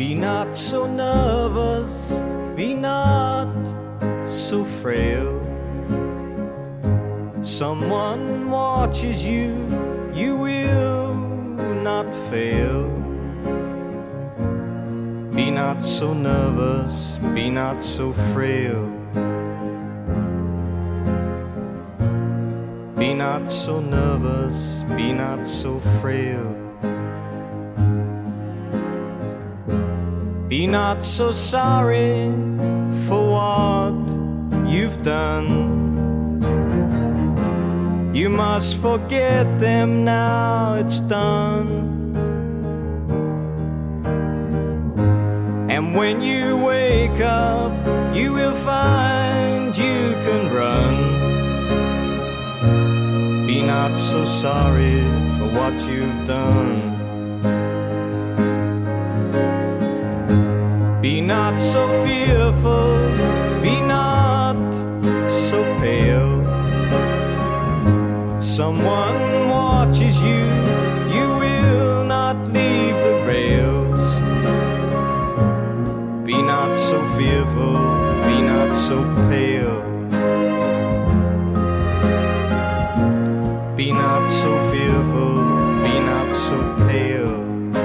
Be not so nervous, be not so frail. Someone watches you, you will not fail. Be not so nervous, be not so frail. Be not so nervous, be not so frail. Be not so sorry for what you've done. You must forget them now, it's done. And when you wake up, you will find you can run. Be not so sorry for what you've done. Be not so fearful, be not so pale. Someone watches you, you will not leave the rails. Be not so fearful, be not so pale. Be not so fearful, be not so pale.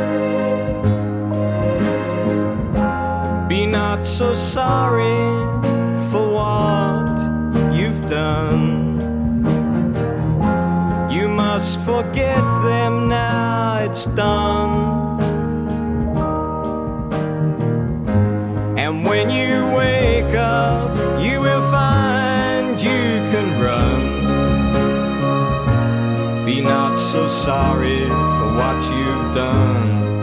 Be not so sorry for what you've done. You must forget them now, it's done. And when you wake up, you will find you can run. Be not so sorry for what you've done.